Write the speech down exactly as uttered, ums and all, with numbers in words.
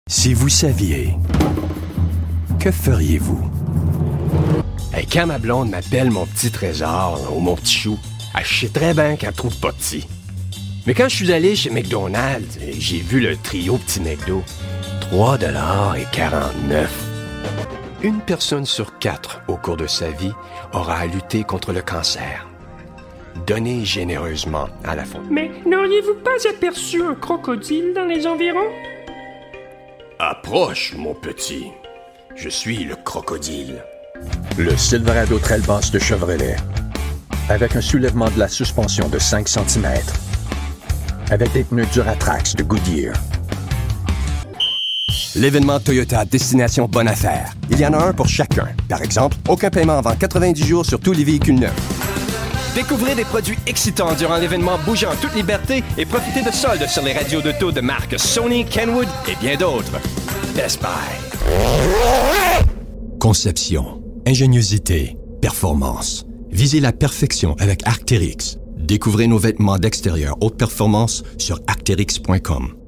Si vous saviez, que feriez-vous? Hey, quand ma blonde m'appelle mon petit trésor ou mon petit chou, elle sait très bien qu'elle trouve pas petit. Mais quand je suis allé chez McDonald's, j'ai vu le trio Petit McDo. trois dollars quarante-neuf. Une personne sur quatre au cours de sa vie aura à lutter contre le cancer. Donnez généreusement à la fondation. Mais n'auriez-vous pas aperçu un crocodile dans les environs? Approche, mon petit. Je suis le crocodile. Le Silverado Trail Boss de Chevrolet. Avec un soulèvement de la suspension de cinq centimètres. Avec des pneus Duratrax de Goodyear. L'événement Toyota Destination Bonne Affaire. Il y en a un pour chacun. Par exemple, aucun paiement avant quatre-vingt-dix jours sur tous les véhicules neufs. Découvrez des produits excitants durant l'événement Bouger en toute liberté et profitez de soldes sur les radios d'auto de marques Sony, Kenwood et bien d'autres. Best Buy. Conception, ingéniosité, performance. Visez la perfection avec Arc'teryx. Découvrez nos vêtements d'extérieur haute performance sur arc'teryx point com.